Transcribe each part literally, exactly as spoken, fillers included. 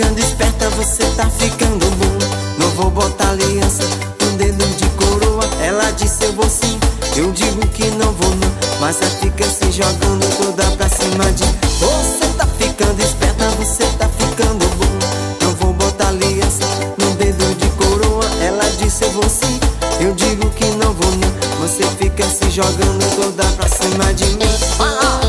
ficando esperta, você tá ficando bom. Não vou botar aliança, um dedo de coroa. Ela disse eu vou sim, eu digo que não vou não. Mas ela fica se jogando toda pra cima de você tá ficando esperta, você tá ficando bom. Não vou botar aliança, um dedo de coroa. Ela disse eu vou sim, eu digo que não vou não. Você fica se jogando toda pra cima de mim. Fala!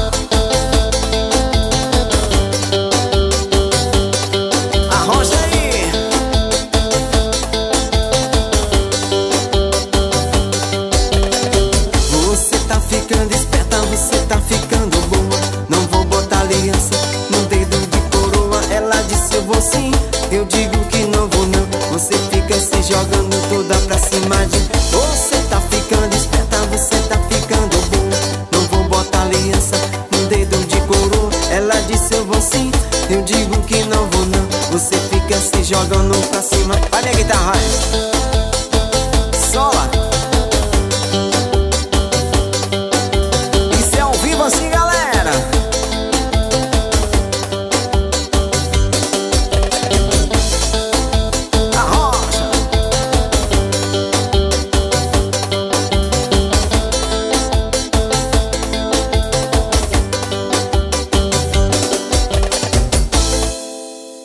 Ficando esperta, você tá ficando boa. Não vou botar aliança no dedo de coroa. Ela disse eu vou sim, eu digo que não vou não. Você fica se jogando toda pra cima de você tá ficando esperta, você tá ficando boa. Não vou botar aliança no dedo de coroa. Ela disse eu vou sim, eu digo que não vou não. Você fica se jogando pra cima. Olha a guitarra.